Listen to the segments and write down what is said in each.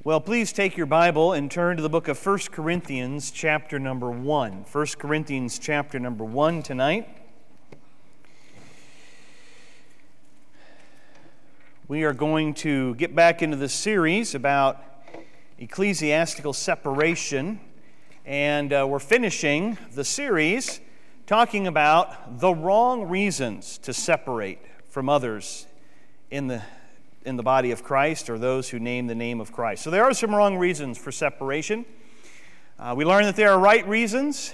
Well, please take your Bible and turn to the book of 1 Corinthians chapter number 1. 1 Corinthians chapter number 1 tonight. We are going to get back into the series about ecclesiastical separation, and we're finishing the series talking about the wrong reasons to separate from others in the body of Christ, or those who name the name of Christ. So there are some wrong reasons for separation. We learned that there are right reasons,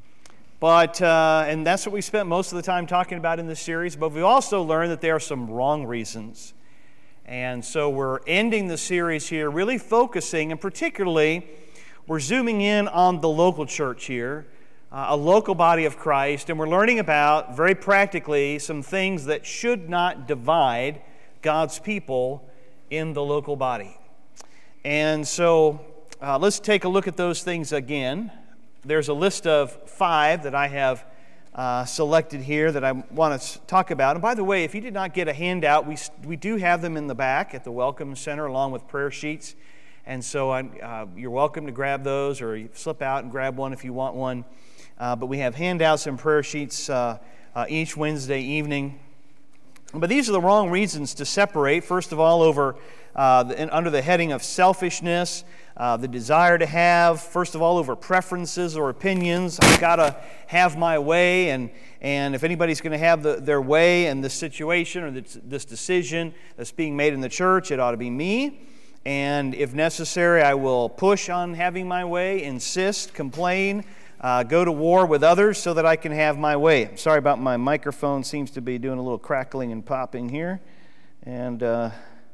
and that's what we spent most of the time talking about in this series, but we also learned that there are some wrong reasons. And so we're ending the series here really focusing, and particularly we're zooming in on the local church here, a local body of Christ, and we're learning about, very practically, some things that should not divide God's people in the local body. And so let's take a look at those things again. There's a list of 5 that I have selected here that I want to talk about. And by the way, if you did not get a handout, we do have them in the back at the Welcome Center along with prayer sheets. And so you're welcome to grab those, or you slip out and grab one if you want one. But we have handouts and prayer sheets each Wednesday evening. But these are the wrong reasons to separate. First of all, under the heading of selfishness, the desire to have. First of all, over preferences or opinions. I've got to have my way, and if anybody's going to have their way in this situation or this decision that's being made in the church, it ought to be me. And if necessary, I will push on having my way, insist, complain, go to war with others so that I can have my way. I'm sorry about my microphone. Seems to be doing a little crackling and popping here. And not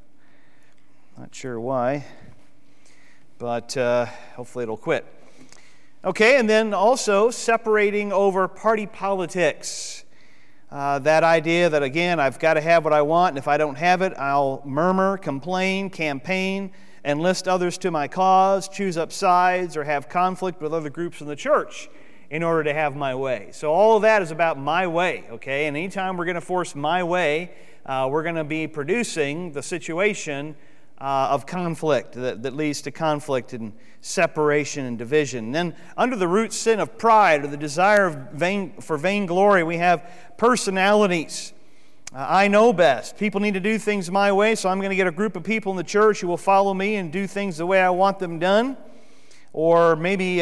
sure why. But hopefully it'll quit. Okay, and then also separating over party politics. That idea that, again, I've got to have what I want, and if I don't have it, I'll murmur, complain, campaign, enlist others to my cause, choose up sides, or have conflict with other groups in the church in order to have my way. So all of that is about my way, okay? And anytime we're going to force my way, we're going to be producing the situation of conflict that leads to conflict and separation and division. And then under the root sin of pride, or the desire for vainglory, we have personalities. I know best. People need to do things my way, so I'm going to get a group of people in the church who will follow me and do things the way I want them done. Or maybe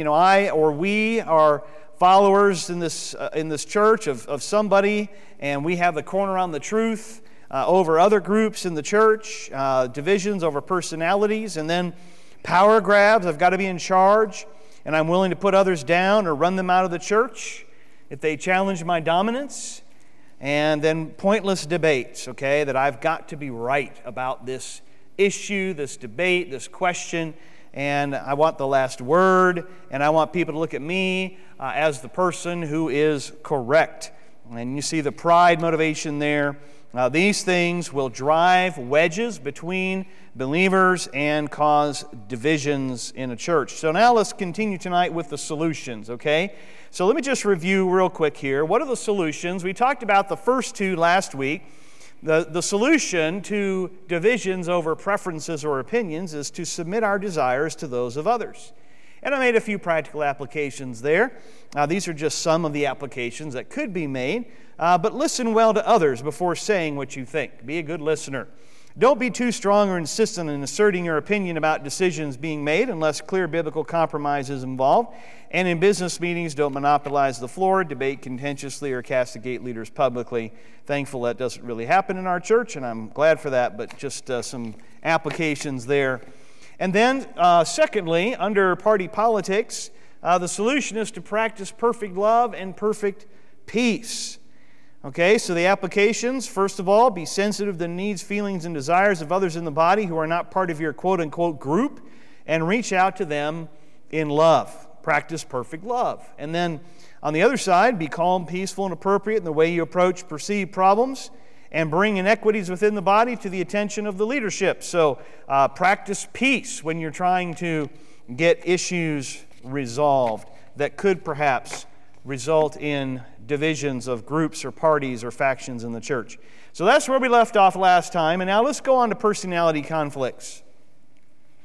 I or we are followers in this church of somebody, and we have the corner on the truth over other groups in the church, divisions over personalities, and then power grabs. I've got to be in charge, and I'm willing to put others down or run them out of the church if they challenge my dominance. And then pointless debates, okay, that I've got to be right about this issue, this debate, this question, and I want the last word, and I want people to look at me as the person who is correct. And you see the pride motivation there. These things will drive wedges between believers and cause divisions in a church. So now let's continue tonight with the solutions, okay? So let me just review real quick here. What are the solutions? We talked about the first 2 last week. The solution to divisions over preferences or opinions is to submit our desires to those of others. And I made a few practical applications there. These are just some of the applications that could be made. But listen well to others before saying what you think. Be a good listener. Don't be too strong or insistent in asserting your opinion about decisions being made unless clear biblical compromise is involved. And in business meetings, don't monopolize the floor, debate contentiously, or castigate leaders publicly. Thankful that doesn't really happen in our church, and I'm glad for that, but just some applications there. And then, secondly, under party politics, the solution is to practice perfect love and perfect peace. Okay, so the applications, first of all, be sensitive to the needs, feelings, and desires of others in the body who are not part of your quote-unquote group, and reach out to them in love. Practice perfect love. And then, on the other side, be calm, peaceful, and appropriate in the way you approach perceived problems, and bring inequities within the body to the attention of the leadership. So, practice peace when you're trying to get issues resolved that could perhaps result in divisions of groups or parties or factions in the church. So that's where we left off last time, and now let's go on to personality conflicts.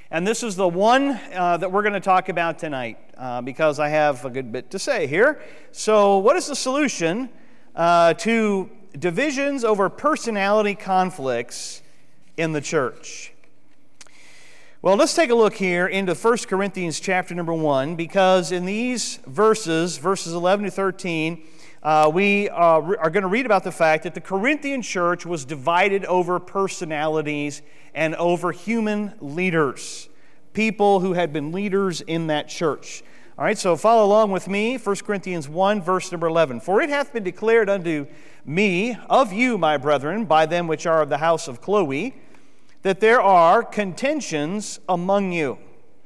And this is the one that we're going to talk about tonight because I have a good bit to say here. So what is the solution to divisions over personality conflicts in the church? Well, let's take a look here into 1 Corinthians chapter number 1, because in these verses 11 to 13, we are going to read about the fact that the Corinthian church was divided over personalities and over human leaders, people who had been leaders in that church. All right, so follow along with me, 1 Corinthians 1, verse number 11. For it hath been declared unto me of you, my brethren, by them which are of the house of Chloe, that there are contentions among you.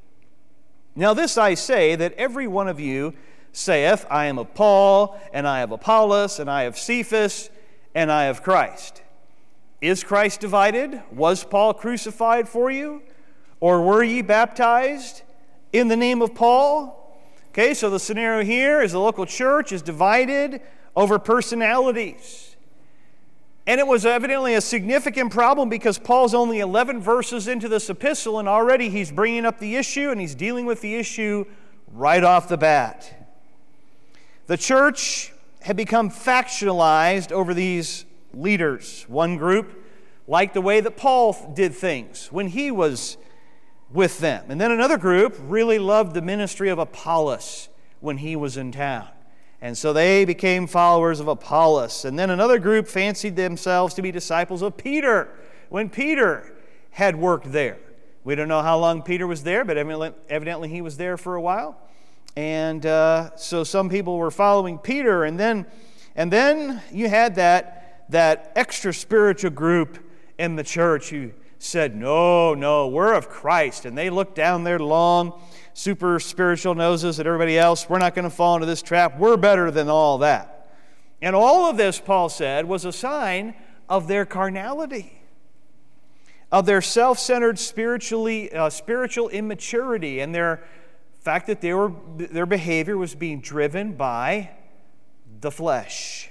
Now this I say, that every one of you saith, I am of Paul, and I have Apollos, and I have Cephas, and I have Christ. Is Christ divided? Was Paul crucified for you? Or were ye baptized in the name of Paul? Okay, so the scenario here is the local church is divided over personalities. And it was evidently a significant problem because Paul's only 11 verses into this epistle, and already he's bringing up the issue, and he's dealing with the issue right off the bat. The church had become factionalized over these leaders. One group liked the way that Paul did things when he was with them. And then another group really loved the ministry of Apollos when he was in town. And so they became followers of Apollos. And then another group fancied themselves to be disciples of Peter when Peter had worked there. We don't know how long Peter was there, but evidently he was there for a while. And so some people were following Peter. And then you had that extra spiritual group in the church who said, no, we're of Christ. And they looked down their long, super spiritual noses at everybody else. We're not going to fall into this trap. We're better than all that. And all of this, Paul said, was a sign of their carnality, of their self-centered spiritual immaturity, and their fact that their behavior was being driven by the flesh.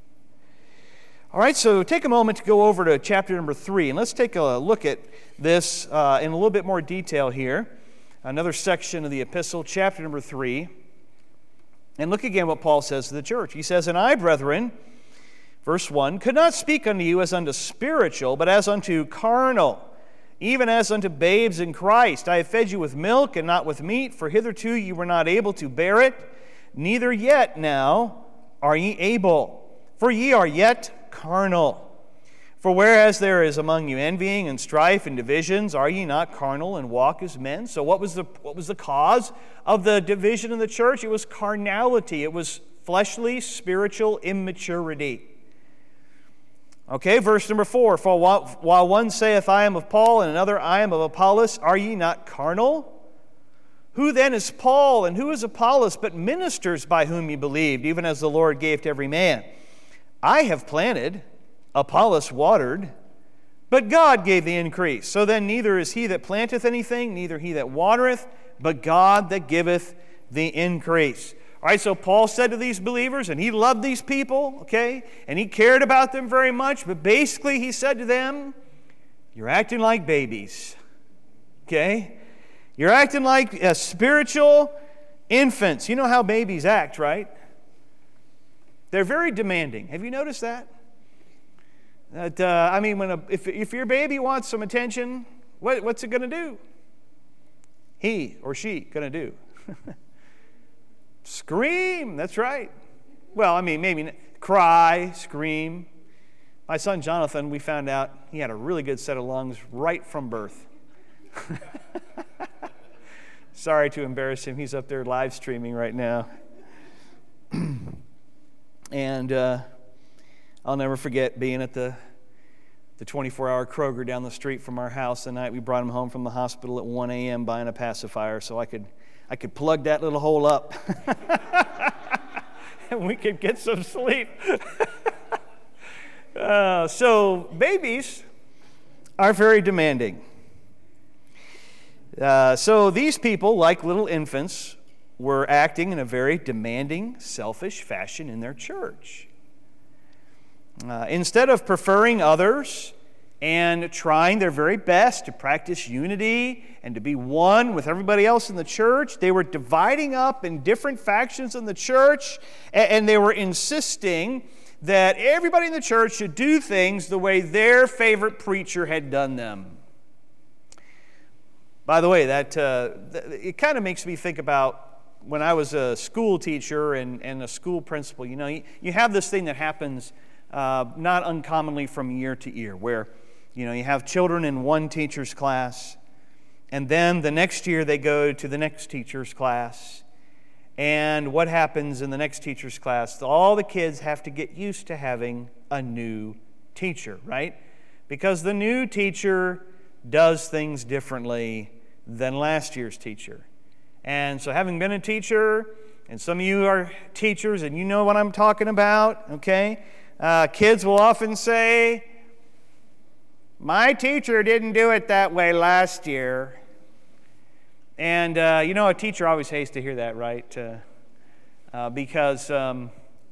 All right, so take a moment to go over to chapter number 3, and let's take a look at this in a little bit more detail here. Another section of the epistle, chapter number 3. And look again what Paul says to the church. He says, And I, brethren, verse 1, could not speak unto you as unto spiritual, but as unto carnal, even as unto babes in Christ. I have fed you with milk and not with meat, for hitherto you were not able to bear it, neither yet now are ye able, for ye are yet carnal. For whereas there is among you envying and strife and divisions, are ye not carnal and walk as men? So what was the cause of the division in the church? It was carnality. It was fleshly, spiritual immaturity. Okay, verse number 4. For while one saith, I am of Paul, and another, I am of Apollos, are ye not carnal? Who then is Paul, and who is Apollos, but ministers by whom ye believed, even as the Lord gave to every man? I have planted, Apollos watered, but God gave the increase. So then neither is he that planteth anything, neither he that watereth, but God that giveth the increase. All right, so Paul said to these believers, and he loved these people, okay, and he cared about them very much, but basically he said to them, you're acting like babies, okay? You're acting like spiritual infants. You know how babies act, right? They're very demanding. Have you noticed that? If your baby wants some attention, what's it going to do? He or she going to do? Scream. That's right. Well, maybe cry, scream. My son Jonathan, we found out he had a really good set of lungs right from birth. Sorry to embarrass him. He's up there live streaming right now. And I'll never forget being at the 24-hour Kroger down the street from our house the night we brought him home from the hospital at 1 a.m. buying a pacifier so I could plug that little hole up and we could get some sleep. So babies are very demanding. So these people, like little infants, were acting in a very demanding, selfish fashion in their church. Instead of preferring others and trying their very best to practice unity and to be one with everybody else in the church. They were dividing up in different factions in the church, and they were insisting that everybody in the church should do things the way their favorite preacher had done them. By the way, it kind of makes me think about when I was a school teacher and a school principal. You know, you have this thing that happens not uncommonly from year to year, where you have children in one teacher's class, and then the next year they go to the next teacher's class. And what happens in the next teacher's class? All the kids have to get used to having a new teacher, right? Because the new teacher does things differently than last year's teacher. And so having been a teacher, and some of you are teachers and you know what I'm talking about, okay? Kids will often say, "My teacher didn't do it that way last year." And, a teacher always hates to hear that, right? Because I'm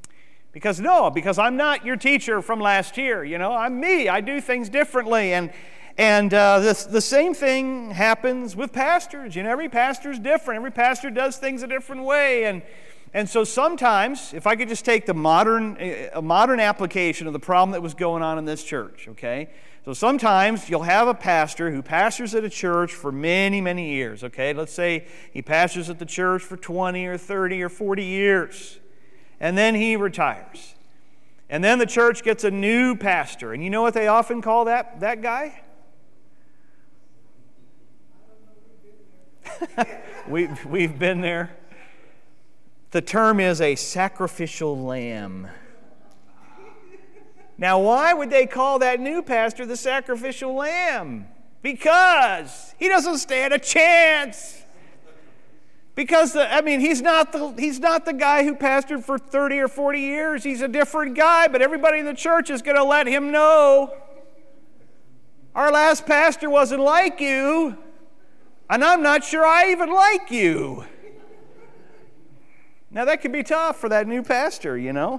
not your teacher from last year. I'm me. I do things differently. And the same thing happens with pastors. Every pastor is different. Every pastor does things a different way. And so sometimes, if I could just take a modern application of the problem that was going on in this church, okay? So sometimes you'll have a pastor who pastors at a church for many, many years, okay? Let's say he pastors at the church for 20 or 30 or 40 years, and then he retires. And then the church gets a new pastor, and you know what they often call that guy? We've been there. The term is a sacrificial lamb. Now, why would they call that new pastor the sacrificial lamb? Because he doesn't stand a chance. Because he's not the guy who pastored for 30 or 40 years. He's a different guy, but everybody in the church is going to let him know, our last pastor wasn't like you, and I'm not sure I even like you. Now, that could be tough for that new pastor,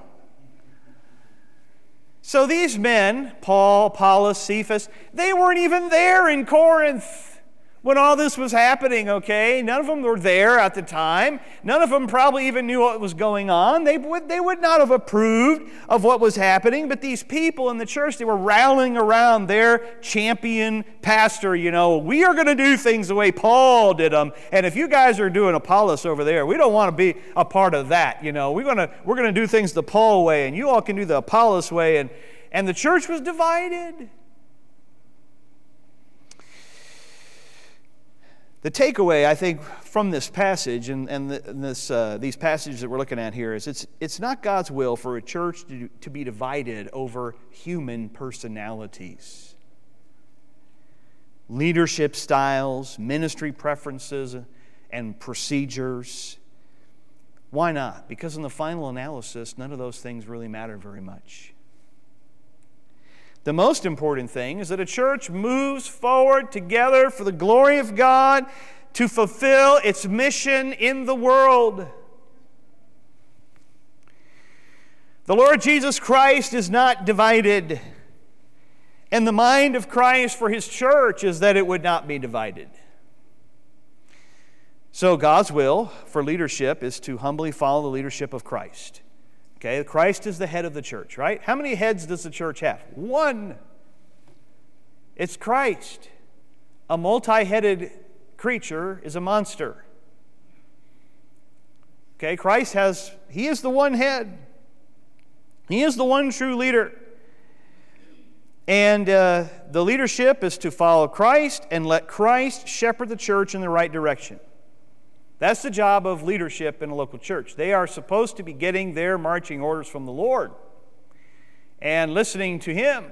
So these men, Paul, Apollos, Cephas, they weren't even there in Corinth when all this was happening, okay? None of them were there at the time. None of them probably even knew what was going on. They would not have approved of what was happening, but these people in the church, they were rallying around their champion pastor, we are going to do things the way Paul did them, and if you guys are doing Apollos over there, we don't want to be a part of that, We're going to do things the Paul way, and you all can do the Apollos way, and the church was divided. The takeaway, I think, from this passage and these passages that we're looking at here is it's not God's will for a church to be divided over human personalities, leadership styles, ministry preferences, and procedures. Why not? Because in the final analysis, none of those things really matter very much. The most important thing is that a church moves forward together for the glory of God to fulfill its mission in the world. The Lord Jesus Christ is not divided, and the mind of Christ for His church is that it would not be divided. So God's will for leadership is to humbly follow the leadership of Christ. Okay, Christ is the head of the church, right? How many heads does the church have? One. It's Christ. A multi-headed creature is a monster. Okay, He is the one head. He is the one true leader. And the leadership is to follow Christ and let Christ shepherd the church in the right direction. That's the job of leadership in a local church. They are supposed to be getting their marching orders from the Lord and listening to Him.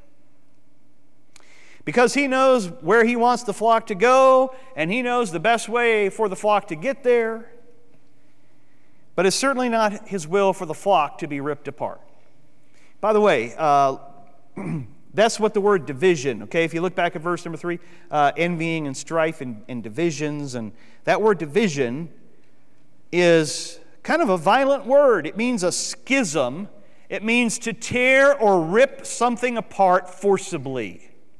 Because He knows where He wants the flock to go, and He knows the best way for the flock to get there. But it's certainly not His will for the flock to be ripped apart. By the way, that's what the word division, okay? If you look back at verse number 3, envying and strife and divisions, and that word division is kind of a violent word. It means a schism. It means to tear or rip something apart forcibly.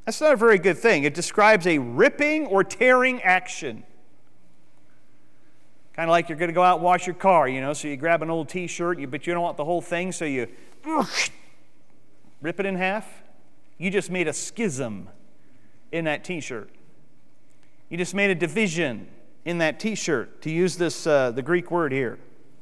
That's not a very good thing. It describes a ripping or tearing action. Kind of like you're going to go out and wash your car, so you grab an old t-shirt, but you don't want the whole thing, so you rip it in half. You just made a schism in that t-shirt. You just made a division in that t-shirt, to use this the Greek word here.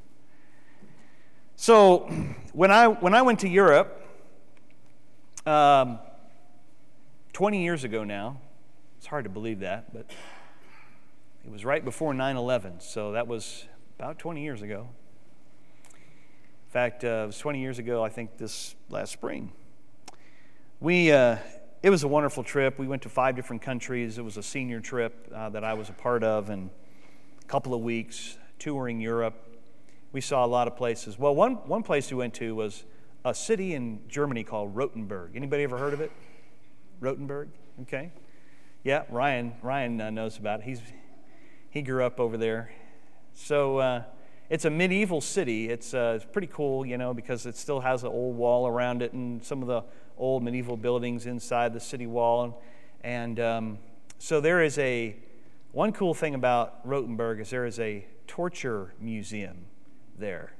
So when I went to Europe 20 years ago now, it's hard to believe that, but it was right before 9/11, so that was about 20 years ago. In fact, it was 20 years ago, I think, this last spring. It was a wonderful trip. We went to 5 different countries. It was a senior trip that I was a part of, and a couple of weeks touring Europe. We saw a lot of places. Well, one place we went to was a city in Germany called Rothenburg. Anybody ever heard of it? Rothenburg? Okay. Yeah, Ryan knows about it. He grew up over there. So it's a medieval city. It's pretty cool, because it still has an old wall around it and some of the old medieval buildings inside the city wall. And so there is one cool thing about Rothenburg is there is a torture museum there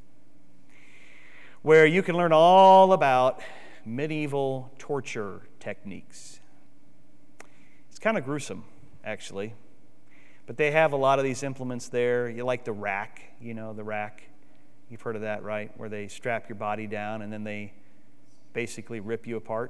where you can learn all about medieval torture techniques. It's kind of gruesome, actually. But they have a lot of these implements there. You like the rack, the rack. You've heard of that, right? Where they strap your body down and then they basically rip you apart,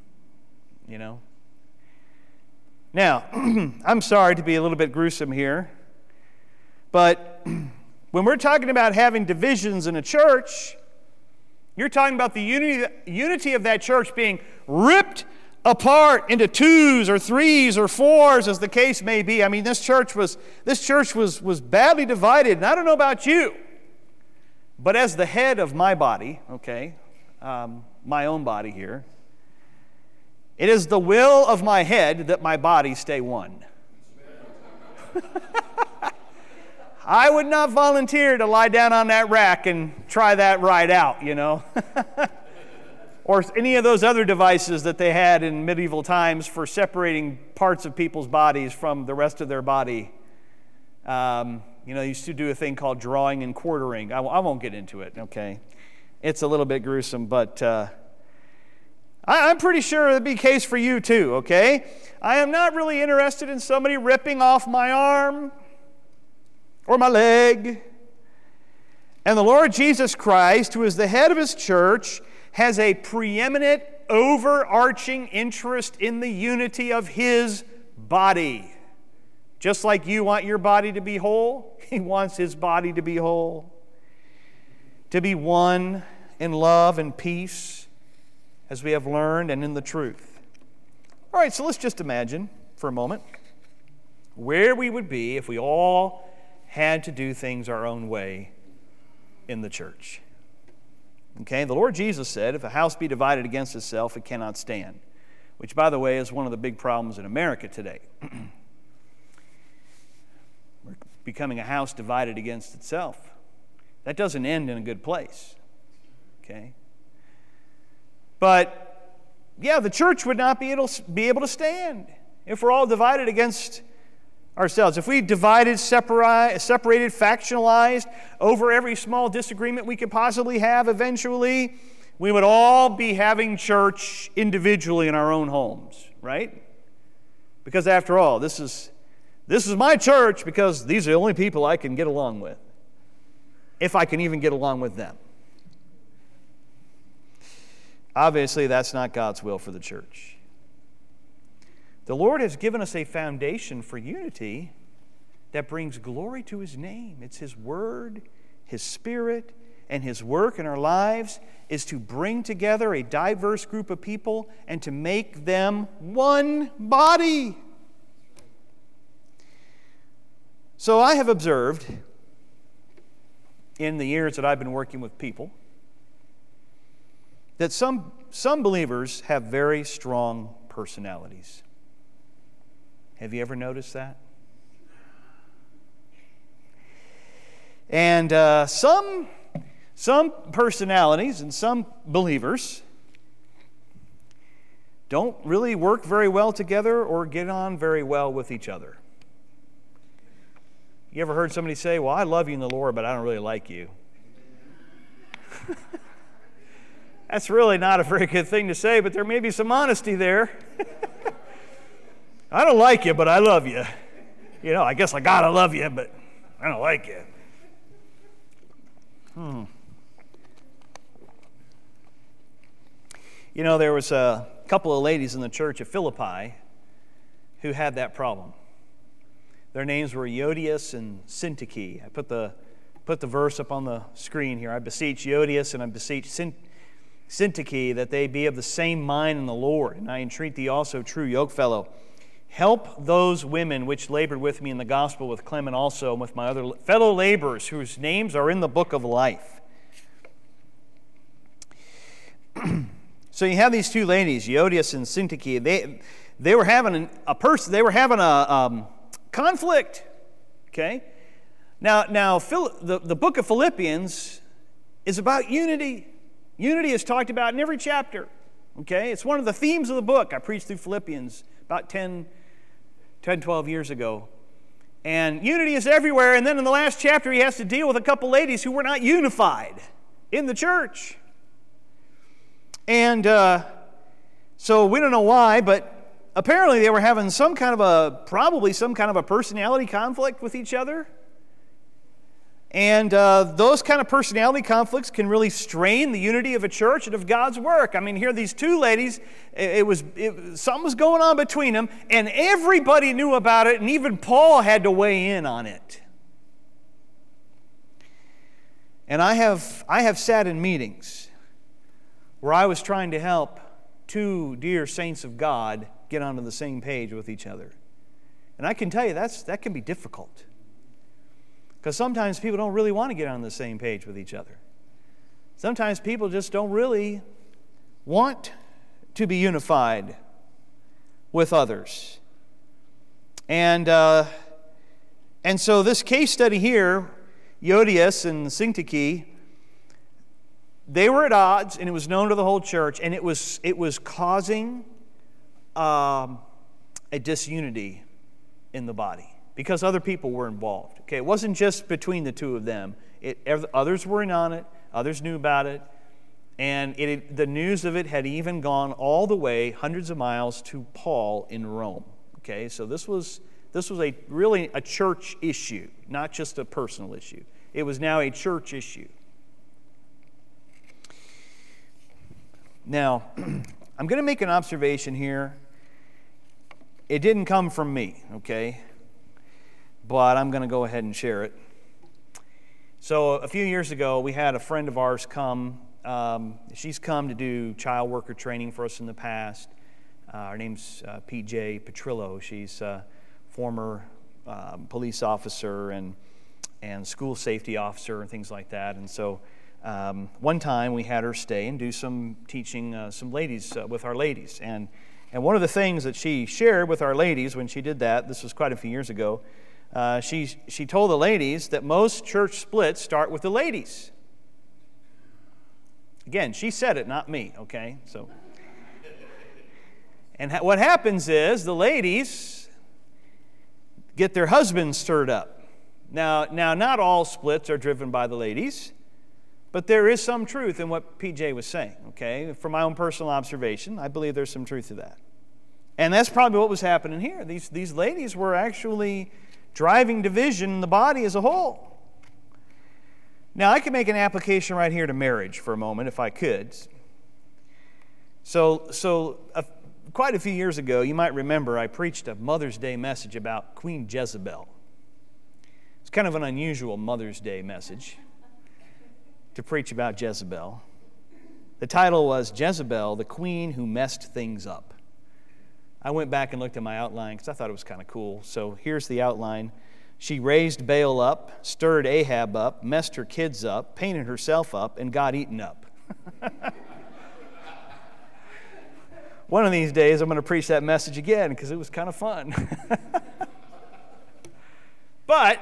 Now, I'm sorry to be a little bit gruesome here, but when we're talking about having divisions in a church, you're talking about the unity of that church being ripped apart into 2s or 3s or 4s, as the case may be. I mean, this church was badly divided, and I don't know about you, but as the head of my body, my own body here, it is the will of my head that my body stay one. I would not volunteer to lie down on that rack and try that right out, or any of those other devices that they had in medieval times for separating parts of people's bodies from the rest of their body. They used to do a thing called drawing and quartering. I won't get into it, okay? It's a little bit gruesome, but I'm pretty sure it'd be the case for you too, okay? I am not really interested in somebody ripping off my arm or my leg. And the Lord Jesus Christ, who is the head of His church, has a preeminent, overarching interest in the unity of His body. Just like you want your body to be whole, He wants His body to be whole, to be one in love and peace, as we have learned, and in the truth. All right, so let's just imagine for a moment where we would be if we all had to do things our own way in the church. Okay, the Lord Jesus said, if a house be divided against itself, it cannot stand, which, by the way, is one of the big problems in America today. We're becoming a house divided against itself. That doesn't end in a good place. Okay? But, yeah, the church would not be able to stand if we're all divided against ourselves. If we divided, separated, factionalized over every small disagreement we could possibly have eventually, we would all be having church individually in our own homes, right? Because after all, this is my church because these are the only people I can get along with, if I can even get along with them. Obviously, that's not God's will for the church. The Lord has given us a foundation for unity that brings glory to His name. It's His Word, His Spirit, and His work in our lives is to bring together a diverse group of people and to make them one body. So I have observed in the years that I've been working with people that some believers have very strong personalities. Have you ever noticed that? And some personalities and some believers don't really work very well together or get on very well with each other. You ever heard somebody say, well, I love you in the Lord, but I don't really like you? That's really not a very good thing to say, but there may be some honesty there. I don't like you, but I love you. You know, I guess I gotta love you, but I don't like you. You know, there was a couple of ladies in the church of Philippi who had that problem. Their names were Euodias and Syntyche. I put the verse up on the screen here. I beseech Euodias and I beseech Syntyche that they be of the same mind in the Lord. And I entreat thee also, true yokefellow, help those women which labored with me in the gospel, with Clement also, and with my other fellow laborers, whose names are in the book of life. So you have these two ladies, Euodias and Syntyche. They were having a conflict. Okay. Now, the book of Philippians is about unity. Unity is talked about in every chapter. Okay, it's one of the themes of the book. I preached through Philippians about 12 years ago. And unity is everywhere. And then in the last chapter, he has to deal with a couple ladies who were not unified in the church. And so we don't know why, but apparently they were having probably some kind of a personality conflict with each other. And those kind of personality conflicts can really strain the unity of a church and of God's work. I mean, here these two ladies, something was going on between them, and everybody knew about it, and even Paul had to weigh in on it. And I have sat in meetings where I was trying to help two dear saints of God get onto the same page with each other. And I can tell you that can be difficult. Because sometimes people don't really want to get on the same page with each other. Sometimes people just don't really want to be unified with others. And so this case study here, Euodias and Syntyche, they were at odds, and it was known to the whole church, and it was causing a disunity in the body because other people were involved. Okay, it wasn't just between the two of them. Others were in on it. Others knew about it, and the news of it had even gone all the way, hundreds of miles, to Paul in Rome. Okay, so this was really a church issue, not just a personal issue. It was now a church issue. Now, I'm going to make an observation here. It didn't come from me, okay? But I'm going to go ahead and share it. So a few years ago, we had a friend of ours come. She's come to do child worker training for us in the past. Her name's P.J. Petrillo. She's a former police officer and school safety officer and things like that. And so one time we had her stay and do some teaching some ladies with our ladies. And one of the things that she shared with our ladies when she did that, this was quite a few years ago, she told the ladies that most church splits start with the ladies. Again, she said it, not me, okay? So, and what happens is the ladies get their husbands stirred up. Now, not all splits are driven by the ladies, but there is some truth in what PJ was saying, okay? From my own personal observation, I believe there's some truth to that. And that's probably what was happening here. These ladies were actually driving division in the body as a whole. Now, I could make an application right here to marriage for a moment, if I could. So quite a few years ago, you might remember, I preached a Mother's Day message about Queen Jezebel. It's kind of an unusual Mother's Day message to preach about Jezebel. The title was Jezebel, the Queen Who Messed Things Up. I went back and looked at my outline because I thought it was kind of cool. So here's the outline. She raised Baal up, stirred Ahab up, messed her kids up, painted herself up, and got eaten up. One of these days I'm going to preach that message again because it was kind of fun. But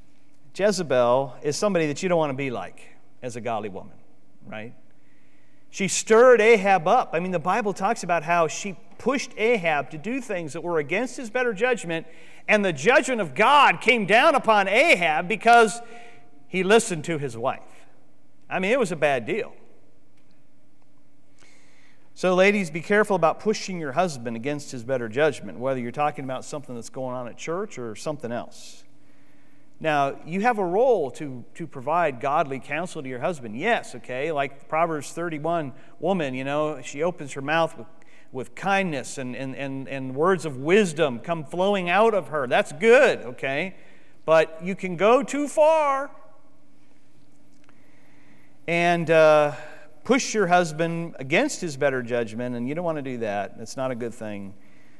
Jezebel is somebody that you don't want to be like as a godly woman, right? She stirred Ahab up. I mean, the Bible talks about how she pushed Ahab to do things that were against his better judgment, and the judgment of God came down upon Ahab because he listened to his wife. I mean, it was a bad deal. So, ladies, be careful about pushing your husband against his better judgment, whether you're talking about something that's going on at church or something else. Now, you have a role to provide godly counsel to your husband. Yes, okay, like Proverbs 31 woman, she opens her mouth with kindness and words of wisdom come flowing out of her. That's good, okay? But you can go too far and push your husband against his better judgment, and you don't want to do that. It's not a good thing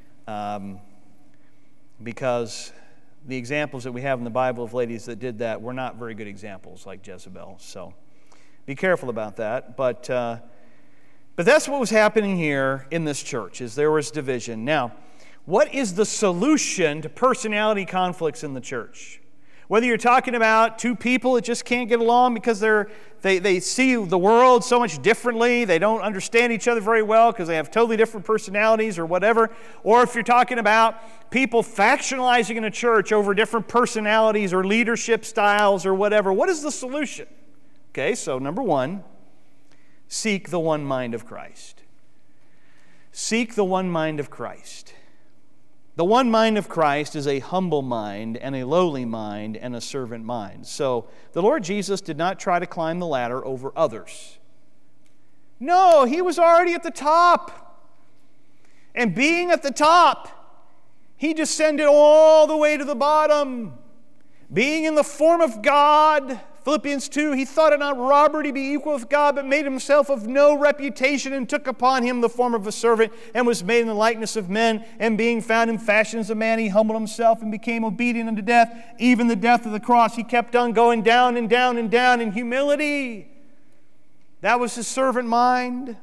because the examples that we have in the Bible of ladies that did that were not very good examples, like Jezebel. So be careful about that. But that's what was happening here in this church, is there was division. Now, what is the solution to personality conflicts in the church? Whether you're talking about two people that just can't get along because they see the world so much differently, they don't understand each other very well because they have totally different personalities or whatever, or if you're talking about people factionalizing in a church over different personalities or leadership styles or whatever, what is the solution? Okay, so number one, seek the one mind of Christ. Seek the one mind of Christ. The one mind of Christ is a humble mind and a lowly mind and a servant mind. So the Lord Jesus did not try to climb the ladder over others. No, he was already at the top. And being at the top, he descended all the way to the bottom. Being in the form of God, Philippians 2, he thought it not robbery to be equal with God, but made himself of no reputation and took upon him the form of a servant and was made in the likeness of men. And being found in fashion as a man, he humbled himself and became obedient unto death, even the death of the cross. He kept on going down and down and down in humility. That was his servant mind.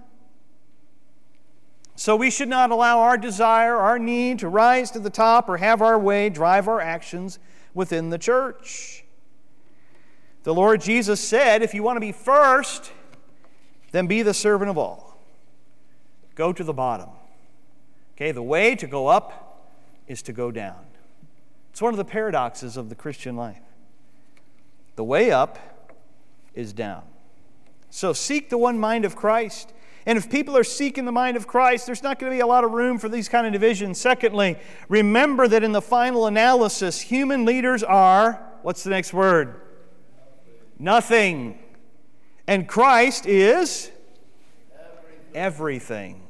So we should not allow our desire, our need to rise to the top or have our way drive our actions within the church. The Lord Jesus said, if you want to be first, then be the servant of all. Go to the bottom. Okay, the way to go up is to go down. It's one of the paradoxes of the Christian life. The way up is down. So seek the one mind of Christ. And if people are seeking the mind of Christ, there's not going to be a lot of room for these kind of divisions. Secondly, remember that in the final analysis, human leaders are, what's the next word? Nothing. And Christ is everything.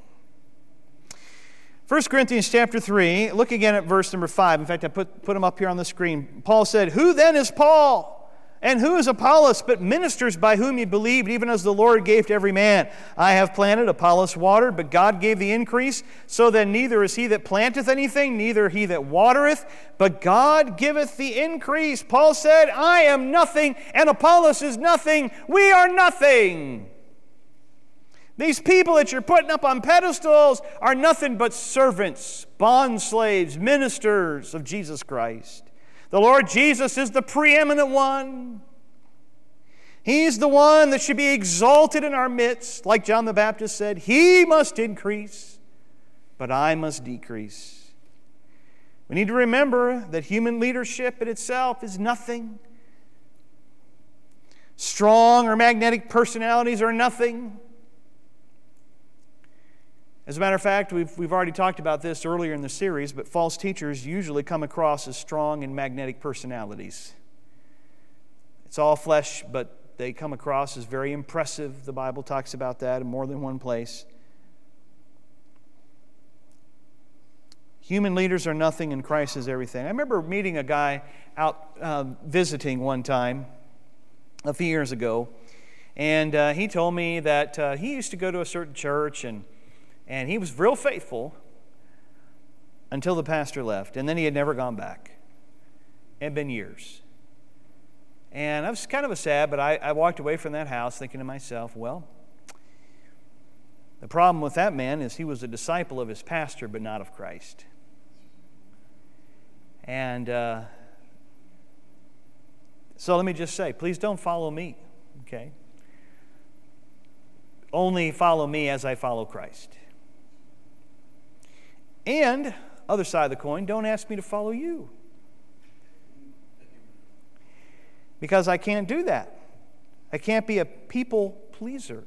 1 Corinthians chapter 3, look again at verse number 5. In fact, I put them up here on the screen. Paul said, "Who then is Paul? And who is Apollos, but ministers by whom ye believed, even as the Lord gave to every man? I have planted, Apollos watered, but God gave the increase. So then neither is he that planteth anything, neither he that watereth, but God giveth the increase." Paul said, I am nothing, and Apollos is nothing. We are nothing. These people that you're putting up on pedestals are nothing but servants, bondslaves, ministers of Jesus Christ. The Lord Jesus is the preeminent one. He's the one that should be exalted in our midst. Like John the Baptist said, He must increase, but I must decrease. We need to remember that human leadership in itself is nothing. Strong or magnetic personalities are nothing. As a matter of fact, we've already talked about this earlier in the series, but false teachers usually come across as strong and magnetic personalities. It's all flesh, but they come across as very impressive. The Bible talks about that in more than one place. Human leaders are nothing and Christ is everything. I remember meeting a guy out visiting one time a few years ago, and he told me that he used to go to a certain church and he was real faithful until the pastor left. And then he had never gone back. It had been years. And I was kind of sad, but I walked away from that house thinking to myself, well, the problem with that man is he was a disciple of his pastor, but not of Christ. And so let me just say, please don't follow me, okay? only follow me as I follow Christ. And, other side of the coin, don't ask me to follow you. Because I can't do that. I can't be a people pleaser.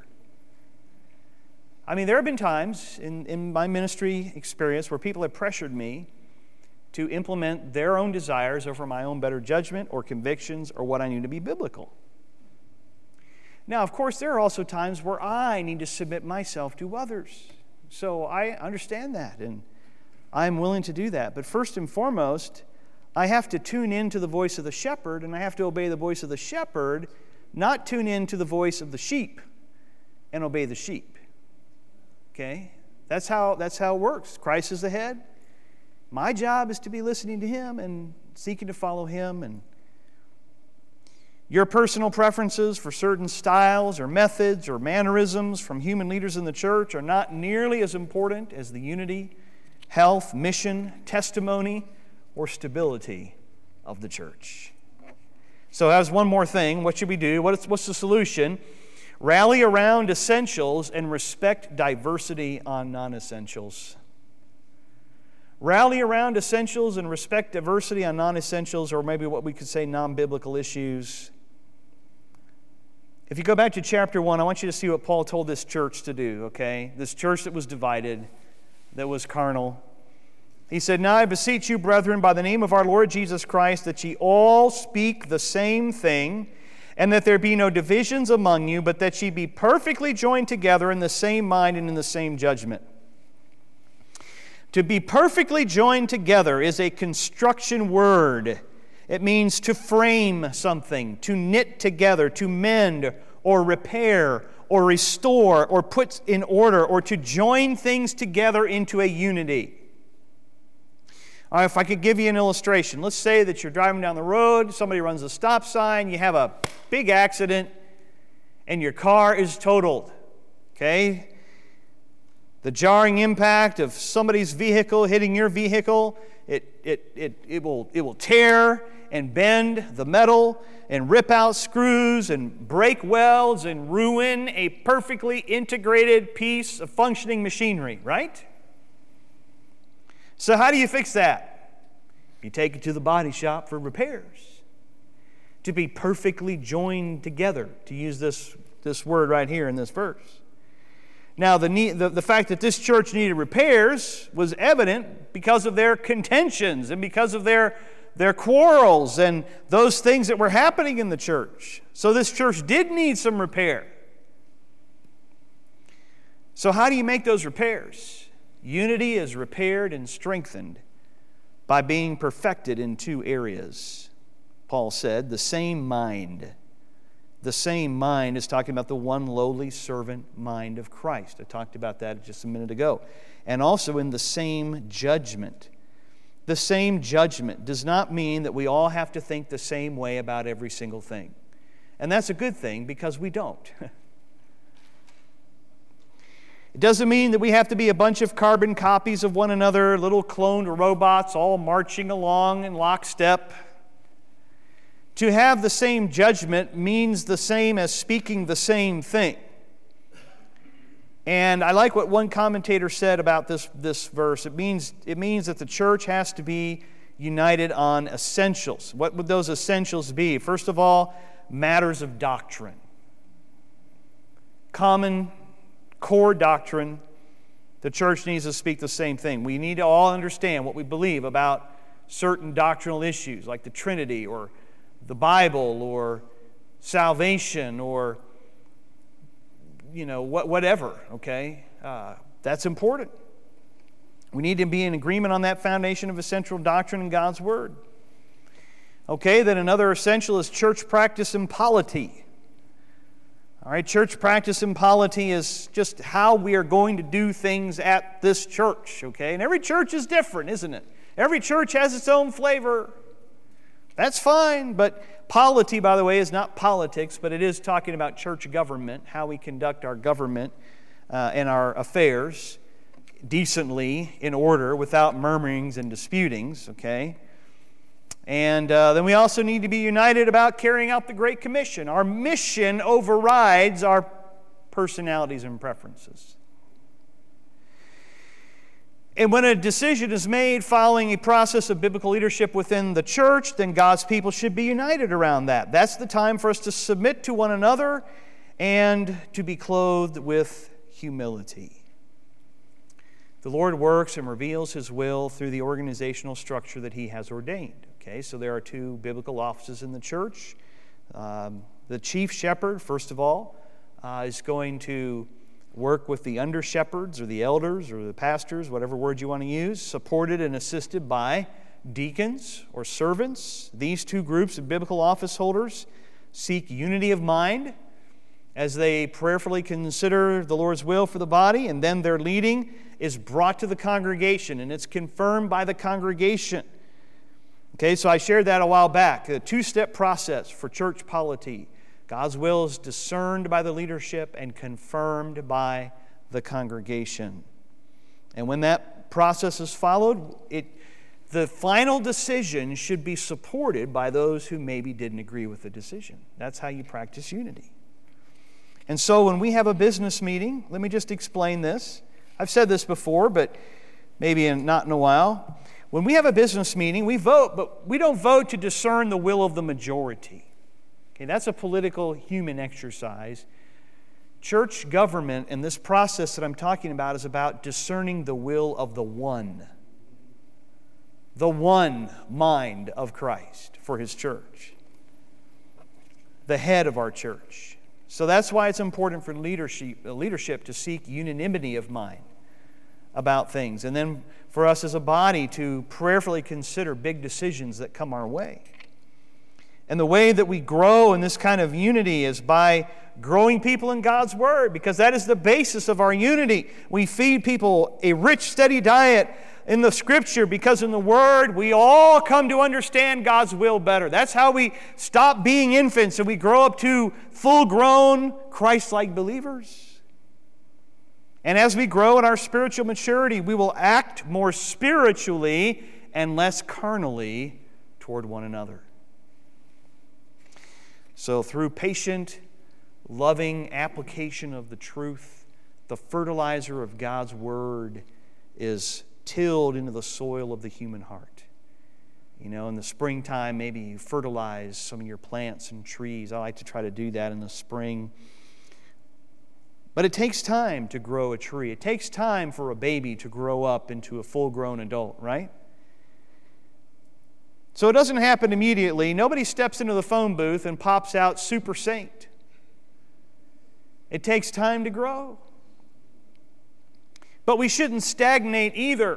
I mean, there have been times in my ministry experience where people have pressured me to implement their own desires over my own better judgment or convictions or what I knew to be biblical. Now, of course, there are also times where I need to submit myself to others. So I understand that, and I'm willing to do that. But first and foremost, I have to tune in to the voice of the shepherd, and I have to obey the voice of the shepherd, not tune in to the voice of the sheep and obey the sheep. Okay? That's how it works. Christ is the head. My job is to be listening to Him and seeking to follow Him. And your personal preferences for certain styles or methods or mannerisms from human leaders in the church are not nearly as important as the unity, health, mission, testimony, or stability of the church. So as one more thing, what should we do? What's the solution? Rally around essentials and respect diversity on non-essentials. Rally around essentials and respect diversity on non-essentials, or maybe what we could say non-biblical issues. If you go back to chapter 1, I want you to see what Paul told this church to do, okay? This church that was divided, that was carnal. He said, "Now I beseech you, brethren, by the name of our Lord Jesus Christ, that ye all speak the same thing, and that there be no divisions among you, but that ye be perfectly joined together in the same mind and in the same judgment." To be perfectly joined together is a construction word. It means to frame something, to knit together, to mend or repair or restore or put in order, or to join things together into a unity. All right, if I could give you an illustration. Let's say that you're driving down the road, somebody runs a stop sign, you have a big accident, and your car is totaled. Okay? The jarring impact of somebody's vehicle hitting your vehicle, it will tear and bend the metal and rip out screws and break welds and ruin a perfectly integrated piece of functioning machinery, right? So how do you fix that? You take it to the body shop for repairs. To be perfectly joined together, to use this word right here in this verse. Now, the fact that this church needed repairs was evident because of their contentions and because of their quarrels and those things that were happening in the church. So this church did need some repair. So how do you make those repairs? Unity is repaired and strengthened by being perfected in two areas. Paul said, the same mind. The same mind is talking about the one lowly servant mind of Christ. I talked about that just a minute ago. And also in the same judgment. The same judgment does not mean that we all have to think the same way about every single thing. And that's a good thing because we don't. It doesn't mean that we have to be a bunch of carbon copies of one another, little cloned robots all marching along in lockstep. To have the same judgment means the same as speaking the same thing. And I like what one commentator said about this verse. It means that the church has to be united on essentials. What would those essentials be? First of all, matters of doctrine. Common core doctrine. The church needs to speak the same thing. We need to all understand what we believe about certain doctrinal issues like the Trinity or the Bible or salvation or whatever, okay? That's important. We need to be in agreement on that foundation of essential doctrine in God's Word. Okay, then another essential is church practice and polity. All right, church practice and polity is just how we are going to do things at this church, okay? And every church is different, isn't it? Every church has its own flavor. That's fine, but polity, by the way, is not politics, but it is talking about church government, how we conduct our government and our affairs decently, in order, without murmurings and disputings, okay? And then we also need to be united about carrying out the Great Commission. Our mission overrides our personalities and preferences. And when a decision is made following a process of biblical leadership within the church, then God's people should be united around that. That's the time for us to submit to one another and to be clothed with humility. The Lord works and reveals His will through the organizational structure that He has ordained. Okay, so there are two biblical offices in the church. The chief shepherd, first of all, is going to work with the under-shepherds or the elders or the pastors, whatever word you want to use, supported and assisted by deacons or servants. These two groups of biblical office holders seek unity of mind as they prayerfully consider the Lord's will for the body, and then their leading is brought to the congregation, and it's confirmed by the congregation. Okay, so I shared that a while back, a two-step process for church polity. God's will is discerned by the leadership and confirmed by the congregation. And when that process is followed, the final decision should be supported by those who maybe didn't agree with the decision. That's how you practice unity. And so when we have a business meeting, let me just explain this. I've said this before, but maybe not in a while. When we have a business meeting, we vote, but we don't vote to discern the will of the majority. Okay, that's a political human exercise. Church government and this process that I'm talking about is about discerning the will of the one mind of Christ for His church, the head of our church. So that's why it's important for leadership to seek unanimity of mind about things, and then for us as a body to prayerfully consider big decisions that come our way. And the way that we grow in this kind of unity is by growing people in God's Word, because that is the basis of our unity. We feed people a rich, steady diet in the Scripture, because in the Word we all come to understand God's will better. That's how we stop being infants and we grow up to full-grown, Christ-like believers. And as we grow in our spiritual maturity, we will act more spiritually and less carnally toward one another. So through patient, loving application of the truth, the fertilizer of God's Word is tilled into the soil of the human heart. You know, in the springtime, maybe you fertilize some of your plants and trees. I like to try to do that in the spring. But it takes time to grow a tree. It takes time for a baby to grow up into a full-grown adult, right? So it doesn't happen immediately. Nobody steps into the phone booth and pops out super saint. It takes time to grow. But we shouldn't stagnate either.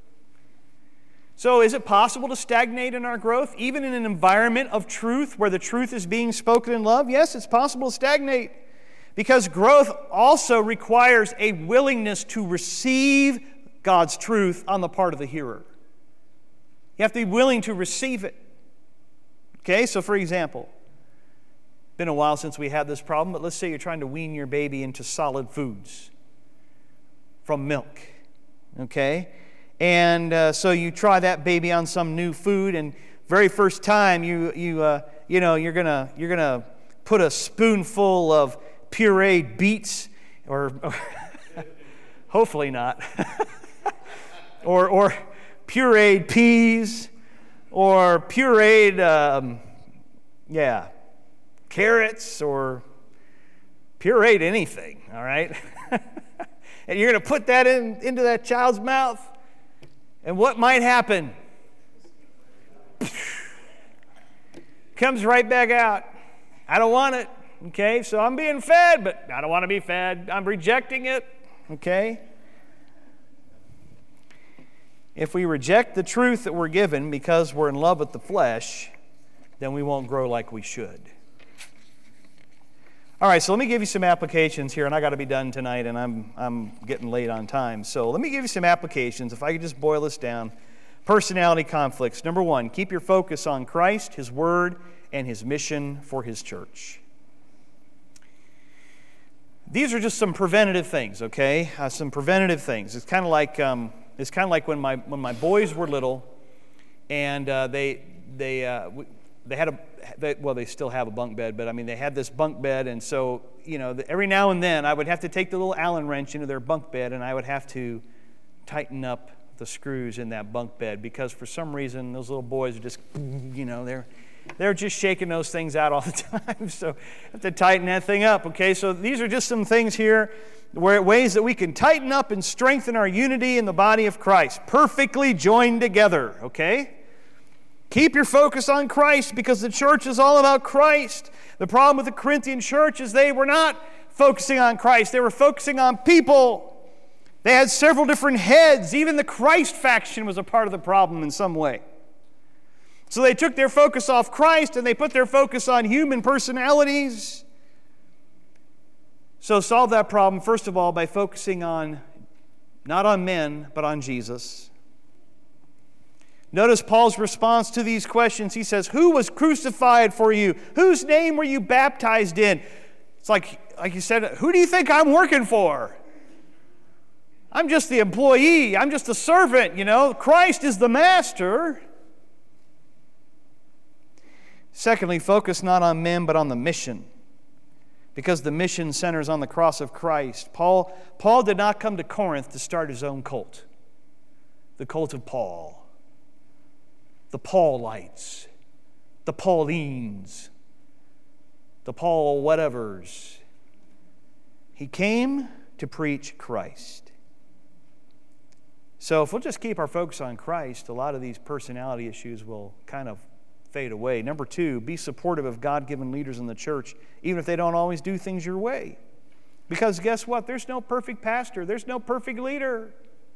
So is it possible to stagnate in our growth, even in an environment of truth where the truth is being spoken in love? Yes, it's possible to stagnate. Because growth also requires a willingness to receive God's truth on the part of the hearer. You have to be willing to receive it. Okay, so for example, it's been a while since we had this problem, but let's say you're trying to wean your baby into solid foods from milk. Okay? And so you try that baby on some new food, and very first time you're gonna put a spoonful of pureed beets, or hopefully not, or pureed peas, or pureed carrots, or pureed anything, all right? And you're going to put that into that child's mouth, and what might happen? Comes right back out. I don't want it. Okay, so I'm being fed, but I don't want to be fed. I'm rejecting it. Okay? If we reject the truth that we're given because we're in love with the flesh, then we won't grow like we should. All right, so let me give you some applications here, and I got to be done tonight, and I'm getting late on time. So let me give you some applications. If I could just boil this down. Personality conflicts. Number one, keep your focus on Christ, His Word, and His mission for His church. These are just some preventative things, okay? Some preventative things. It's kind of like when my boys were little, and they still have a bunk bed, but I mean, they had this bunk bed, and so, every now and then I would have to take the little Allen wrench into their bunk bed, and I would have to tighten up the screws in that bunk bed, because for some reason those little boys are just, they're just shaking those things out all the time, so I have to tighten that thing up, okay? So these are just some things here, ways that we can tighten up and strengthen our unity in the body of Christ, perfectly joined together, okay? Keep your focus on Christ, because the church is all about Christ. The problem with the Corinthian church is they were not focusing on Christ. They were focusing on people. They had several different heads. Even the Christ faction was a part of the problem in some way. So they took their focus off Christ and they put their focus on human personalities. So solve that problem, first of all, by focusing not on men, but on Jesus. Notice Paul's response to these questions. He says, who was crucified for you? Whose name were you baptized in? It's like you said, who do you think I'm working for? I'm just the employee. I'm just the servant, Christ is the master. Secondly, focus not on men, but on the mission, because the mission centers on the cross of Christ. Paul did not come to Corinth to start his own cult, the cult of Paul. The Paulites, the Paulines, the Paul whatevers. He came to preach Christ. So if we'll just keep our focus on Christ, a lot of these personality issues will kind of fade away. Number 2, be supportive of God-given leaders in the church, even if they don't always do things your way. Because guess what? There's no perfect pastor. There's no perfect leader.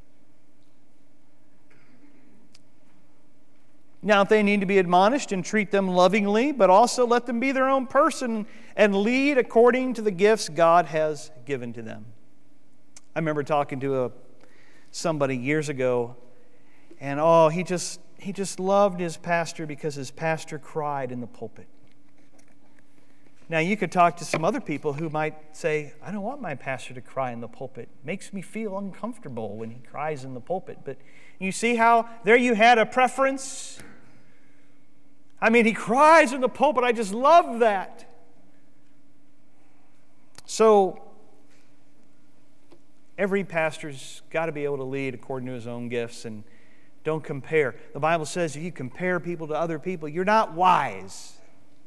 Now, if they need to be admonished, and treat them lovingly, but also let them be their own person and lead according to the gifts God has given to them. I remember talking to somebody years ago, and he just loved his pastor because his pastor cried in the pulpit. Now, you could talk to some other people who might say, I don't want my pastor to cry in the pulpit. It makes me feel uncomfortable when he cries in the pulpit. But you see how there you had a preference? I mean, he cries in the pulpit. I just love that. So, every pastor's got to be able to lead according to his own gifts, and don't compare. The Bible says if you compare people to other people, you're not wise.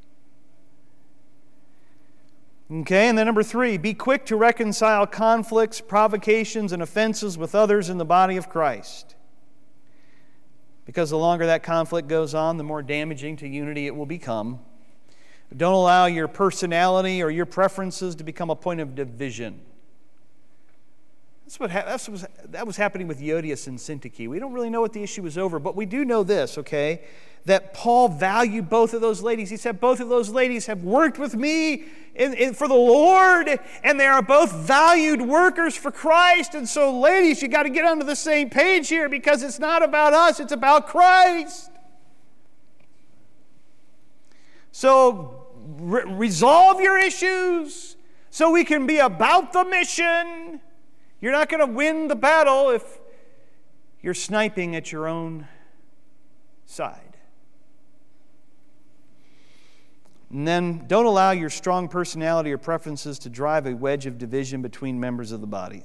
Okay, and then number 3, be quick to reconcile conflicts, provocations, and offenses with others in the body of Christ. Because the longer that conflict goes on, the more damaging to unity it will become. Don't allow your personality or your preferences to become a point of division. That was happening with Euodias and Syntyche. We don't really know what the issue was over, but we do know this, okay? That Paul valued both of those ladies. He said, both of those ladies have worked with me for the Lord, and they are both valued workers for Christ. And so, ladies, you got to get onto the same page here, because it's not about us, it's about Christ. So, resolve your issues so we can be about the mission. You're not going to win the battle if you're sniping at your own side. And then don't allow your strong personality or preferences to drive a wedge of division between members of the body.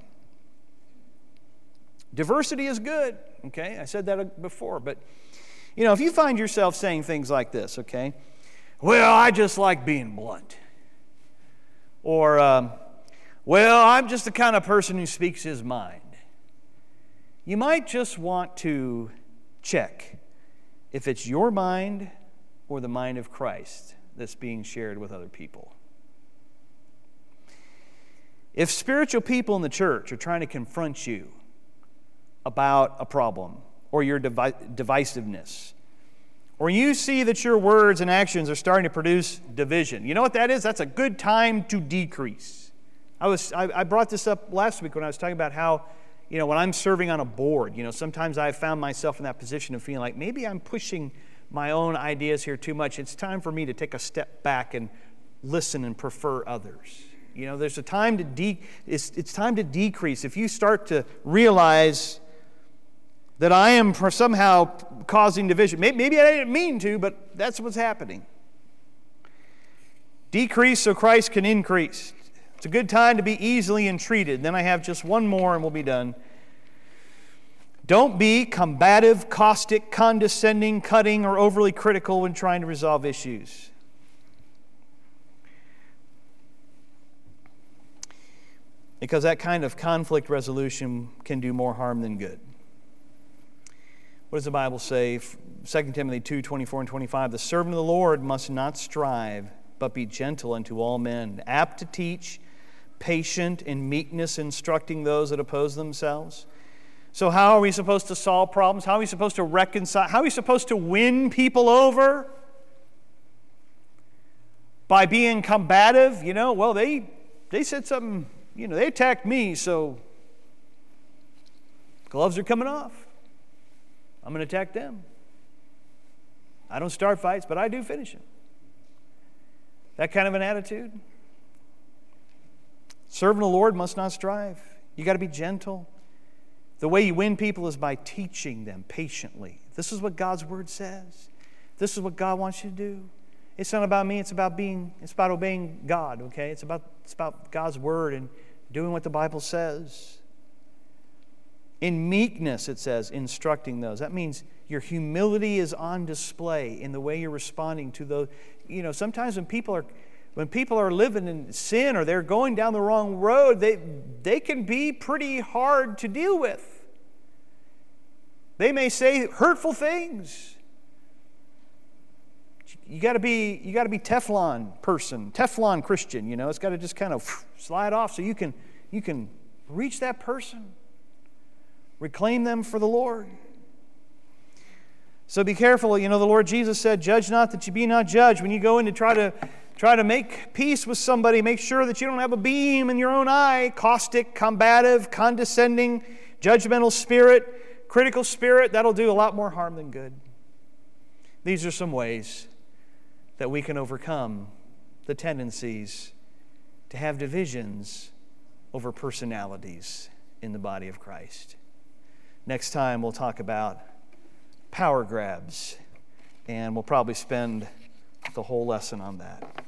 Diversity is good, okay? I said that before, but if you find yourself saying things like this, okay? Well, I just like being blunt. Or, well, I'm just the kind of person who speaks his mind. You might just want to check if it's your mind or the mind of Christ that's being shared with other people. If spiritual people in the church are trying to confront you about a problem or your divisiveness, or you see that your words and actions are starting to produce division, you know what that is? That's a good time to decrease. I brought this up last week when I was talking about how, when I'm serving on a board, sometimes I've found myself in that position of feeling like maybe I'm pushing my own ideas here too much. It's time for me to take a step back and listen and prefer others. There's a time to it's time to decrease. If you start to realize that I am somehow causing division. Maybe I didn't mean to, but that's what's happening. Decrease so Christ can increase. It's a good time to be easily entreated. Then I have just one more and we'll be done. Don't be combative, caustic, condescending, cutting, or overly critical when trying to resolve issues. Because that kind of conflict resolution can do more harm than good. What does the Bible say? 2 Timothy 2:24 and 25. The servant of the Lord must not strive, but be gentle unto all men, apt to teach, patient in meekness, instructing those that oppose themselves. So how are we supposed to solve problems? How are we supposed to reconcile? How are we supposed to win people over? By being combative? Well, they said something, they attacked me, so gloves are coming off. I'm going to attack them. I don't start fights, but I do finish them. That kind of an attitude. Servant of the Lord must not strive. You got to be gentle. The way you win people is by teaching them patiently. This is what God's Word says. This is what God wants you to do. It's not about me, it's about obeying God, okay? It's about God's Word and doing what the Bible says. In meekness, it says, instructing those. That means your humility is on display in the way you're responding to those. Sometimes when people are living in sin or they're going down the wrong road, they can be pretty hard to deal with. They may say hurtful things. You got to be Teflon person, Teflon Christian. It's got to just kind of slide off so you can reach that person, reclaim them for the Lord. So be careful. The Lord Jesus said, "Judge not that you be not judged." When you go in to try to make peace with somebody, make sure that you don't have a beam in your own eye. Caustic, combative, condescending, judgmental spirit, critical spirit, that'll do a lot more harm than good. These are some ways that we can overcome the tendencies to have divisions over personalities in the body of Christ. Next time we'll talk about power grabs, and we'll probably spend the whole lesson on that.